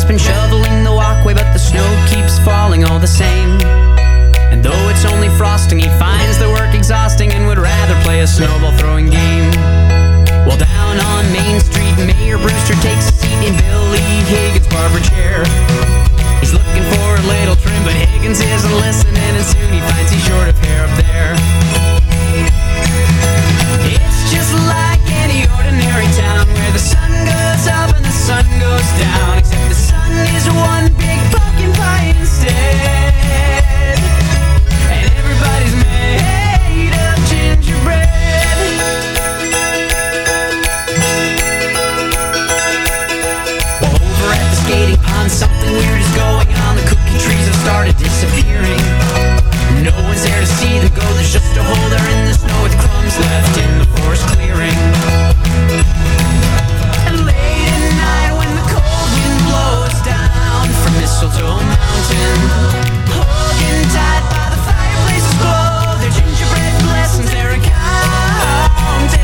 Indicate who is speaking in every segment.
Speaker 1: been shoveling the walkway, but the snow keeps falling all the same. And though it's only frosting, he finds the work exhausting and would rather play a snowball throwing game. Well, down on Main Street, Mayor Brewster takes a seat in Billy Higgins' barber chair. He's looking for a little trim, but Higgins isn't listening, and soon he finds he's short of hair up there. It's just like any ordinary town where the sun goes up and the sun goes down, except the sun is one big pumpkin pie instead. And everybody's made of gingerbread. Well, over at the skating pond, something weird is going on. The cookie trees have started disappearing. No one's there to see them go. There's just a hole there in the snow with crumbs left in the forest clearing. And late at night when the cold wind blows down from Mistletoe Mountain, hugging tight by the fireplace's glow, their gingerbread blessings they're counting.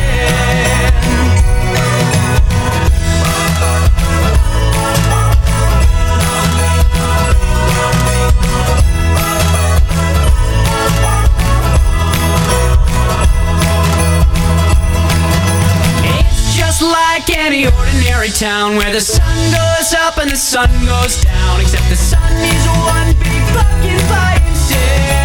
Speaker 1: Like any ordinary town where the sun goes up and the sun goes down, except the sun is one big pumpkin pie instead.